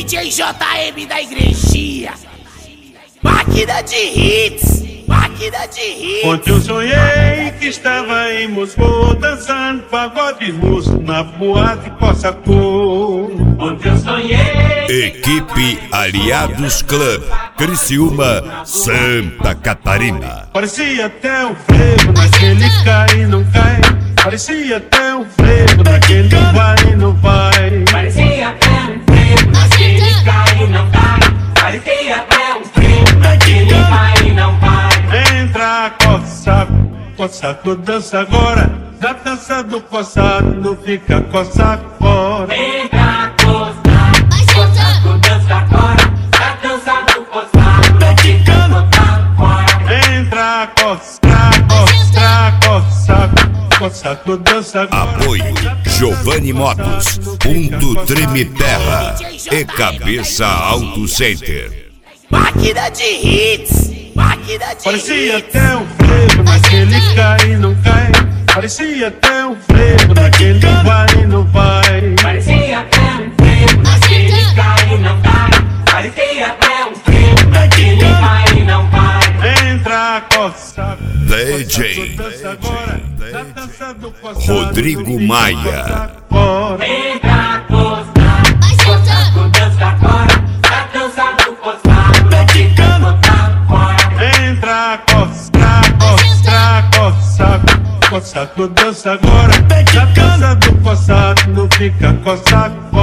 DJ JM da igrejinha. Máquina de hits, máquina de hits. Ontem eu sonhei que estava em Moscou, dançando pagode russo na boate Cossacô. Ontem eu sonhei. Equipe Aliados Club, Criciúma, Santa Catarina. Parecia até um frevo naquele cai e não cai. Parecia até um frevo naquele vai e não vai. Parecia até um frevo naquele cai e não cai. Parecia até um frevo naquele vai e não vai. Entra Cossaco, Cossaco dança agora. Na dança do Cossaco não fica Cossaco fora. Entra Cossaco, Cossaco dança agora. Na dança do Cossaco não fica Cossaco fora. Entra Cossaco, Cossaco dança agora. Apoio Giovanni Motos, Ponto Treme Terra e Cabeça Auto Center. Máquina de hits, máquina de Parecia hits. até um frevo naquele cai e não cai. Parecia até um frevo naquele vai e não vai. Parecia até um frevo naquele cai e não cai. Parecia até um frevo naquele vai e não vai. Entra Cossaco, DJ dança agora. Na dança do Cossaco Rodrigo não fica Maia. Cossaco fora. Entra Cossaco, Cossaco dança agora. Na dança do Cossaco não fica Cossaco fora. Entra Cossaco dança agora. Na dança do Cossaco não fica Cossaco fora.